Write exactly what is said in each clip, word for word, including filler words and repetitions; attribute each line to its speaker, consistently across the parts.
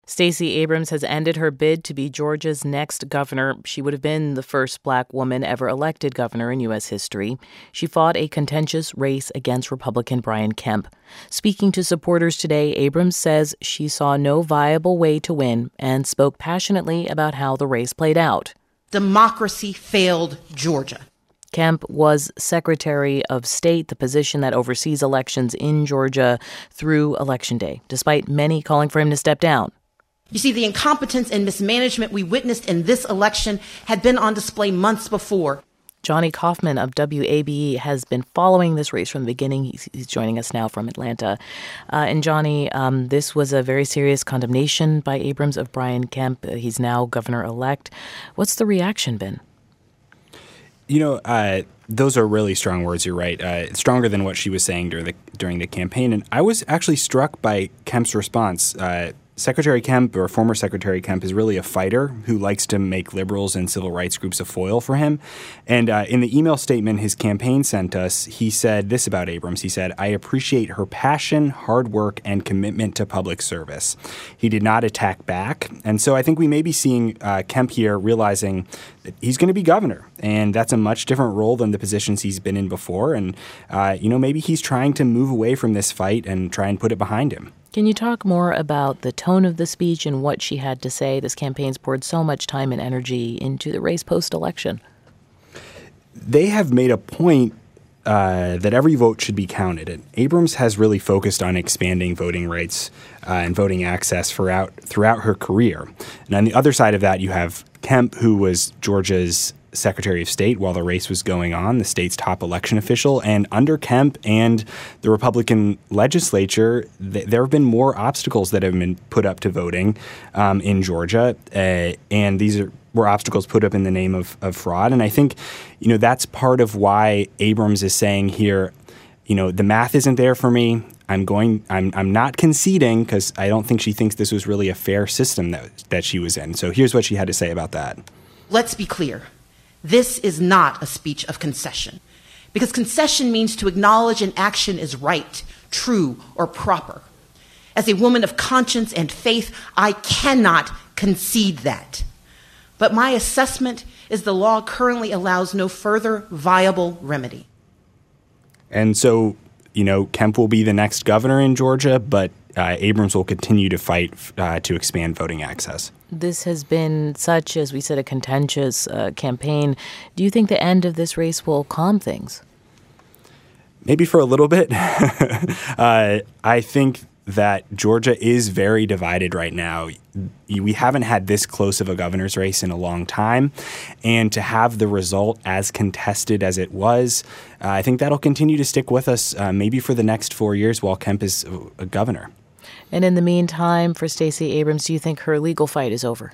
Speaker 1: Stacey Abrams has ended her bid to be Georgia's next governor. She would have been the first black woman ever elected governor in U S history. She fought a contentious race against Republican Brian Kemp. Speaking to supporters today, Abrams says she saw no viable way to win and spoke passionately about how the race played out.
Speaker 2: Democracy failed Georgia.
Speaker 1: Kemp was Secretary of State, the position that oversees elections in Georgia through Election Day, despite many calling for him to step down.
Speaker 2: You see, the incompetence and mismanagement we witnessed in this election had been on display months before.
Speaker 1: Johnny Kaufman of W A B E has been following this race from the beginning. He's, he's joining us now from Atlanta. Uh, and Johnny, um, this was a very serious condemnation by Abrams of Brian Kemp. Uh, he's now governor-elect. What's the reaction been?
Speaker 3: You know, uh, those are really strong words. You're right. Uh, stronger than what she was saying during the during the campaign. And I was actually struck by Kemp's response. Uh, Secretary Kemp, or former Secretary Kemp, is really a fighter who likes to make liberals and civil rights groups a foil for him. And uh, in the email statement his campaign sent us, he said this about Abrams. He said, "I appreciate her passion, hard work, and commitment to public service." He did not attack back. And so I think we may be seeing uh, Kemp here realizing that he's going to be governor. And that's a much different role than the positions he's been in before. And, uh, you know, maybe he's trying to move away from this fight and try and put it behind him.
Speaker 1: Can you talk more about the tone of the speech and what she had to say? This campaign's poured so much time and energy into the race post-election.
Speaker 3: They have made a point uh, that every vote should be counted. And Abrams has really focused on expanding voting rights uh, and voting access throughout, throughout her career. And on the other side of that, you have Kemp, who was Georgia's Secretary of State while the race was going on, the state's top election official. And under Kemp and the Republican legislature, th- there have been more obstacles that have been put up to voting um, in Georgia. Uh, and these are, were obstacles put up in the name of, of fraud. And I think, you know, that's part of why Abrams is saying here, you know, the math isn't there for me. I'm going. I'm. I'm not conceding because I don't think she thinks this was really a fair system that that she was in. So here's what she had to say about that.
Speaker 2: Let's be clear. This is not a speech of concession, because concession means to acknowledge an action is right, true, or proper. As a woman of conscience and faith, I cannot concede that. But my assessment is the law currently allows no further viable remedy.
Speaker 3: And so, you know, Kemp will be the next governor in Georgia, but uh, Abrams will continue to fight uh, to expand voting access.
Speaker 1: This has been such, as we said, a contentious uh, campaign. Do you think the end of this race will calm things?
Speaker 3: Maybe for a little bit. uh, I think that Georgia is very divided right now. We haven't had this close of a governor's race in a long time. And to have the result as contested as it was, uh, I think that'll continue to stick with us uh, maybe for the next four years while Kemp is a governor.
Speaker 1: And in the meantime, for Stacey Abrams, do you think her legal fight is over?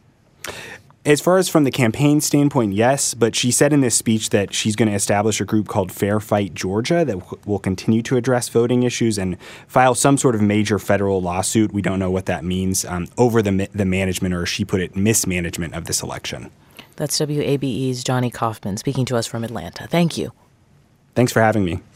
Speaker 3: As far as from the campaign standpoint, yes. But she said in this speech that she's going to establish a group called Fair Fight Georgia that w- will continue to address voting issues and file some sort of major federal lawsuit. We don't know what that means um, over the the management, or as she put it, mismanagement of this election.
Speaker 1: That's W A B E's Johnny Kaufman speaking to us from Atlanta. Thank you.
Speaker 3: Thanks for having me.